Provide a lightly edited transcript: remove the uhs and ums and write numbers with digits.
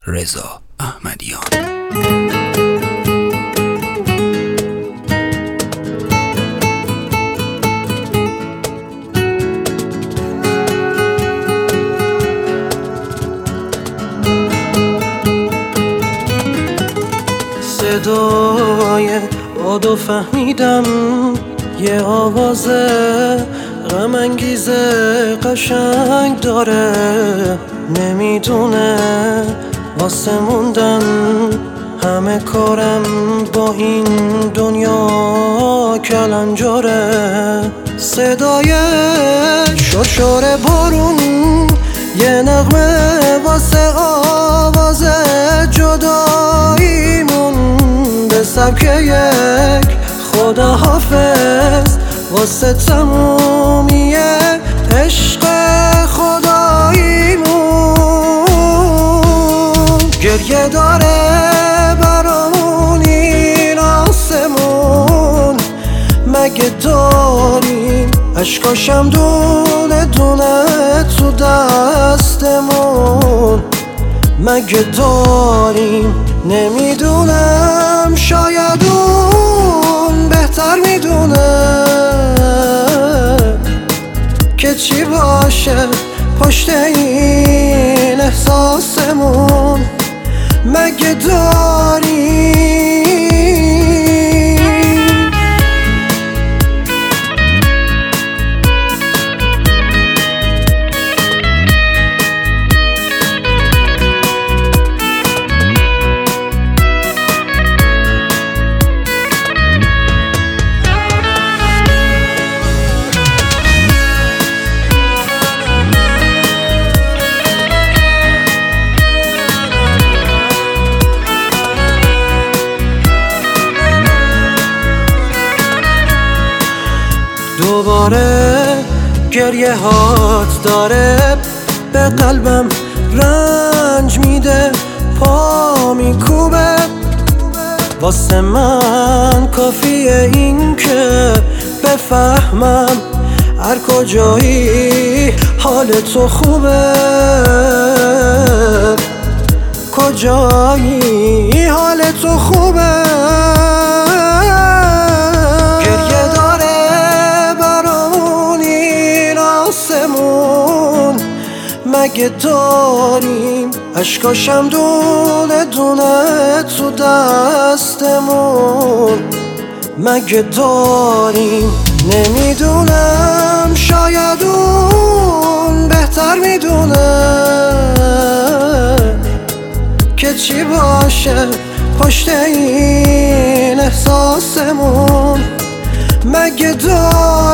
رضا احمدیان. صدای بادو فهمیدم، یه آواز غم انگیز قشنگ داره، نمیدونه واسه موندن همه کارم با این دنیا کلنجاره. صدای شرشر بارون یه نغمه واسه آواز جداییمون، به سبک یک خداحافظ واسه تمومی عشق خداییمون. گریه داره برامون این آسمون، مگه داریم اشکاشم دونه دونه تو دستمون؟ مگه داریم؟ نمیدونم، شاید اون بهتر میدونه که چی باشه پشت این احساسمون. مگه داریم؟ دوباره گریه هات داره به قلبم رنج میده، پا میکوبه. واسه من کافیه این که بفهمم هر کجایی حال تو خوبه، کجایی حال تو خوبه. مگه داریم اشکاشم دونه دونه تو دستمون؟ مگه داریم؟ نمیدونم، شاید اون بهتر میدونه که چی باشه پشت این احساسمون. مگه داریم؟